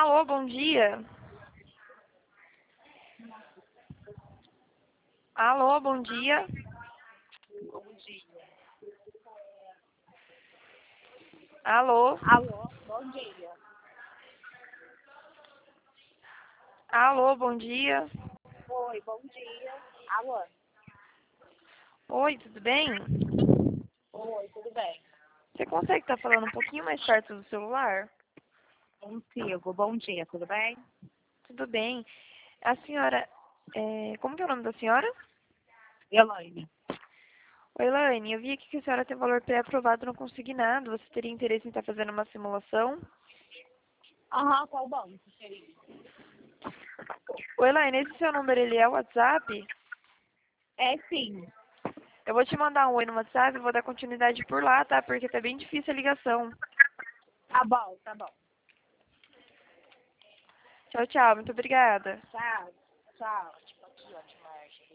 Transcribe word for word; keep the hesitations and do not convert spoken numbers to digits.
Alô, bom dia. Alô, bom dia. Bom dia. Alô. Alô, bom dia. Alô, bom dia. Oi, bom dia. Alô. Oi, tudo bem? Oi, tudo bem? Você consegue estar falando um pouquinho mais perto do celular? Consigo. Bom dia, tudo bem? Tudo bem. A senhora, é, como que é o nome da senhora? Elaine. Oi, Elaine, eu vi aqui que a senhora tem valor pré-aprovado no Consignado. Você teria interesse em estar fazendo uma simulação? Aham, qual banco seria? Oi, Elaine, esse seu número, ele é o WhatsApp? É sim. Eu vou te mandar um oi no WhatsApp e vou dar continuidade por lá, tá? Porque tá bem difícil a ligação. Tá bom, tá bom. Tchau, tchau. Muito obrigada. Tchau. Tchau.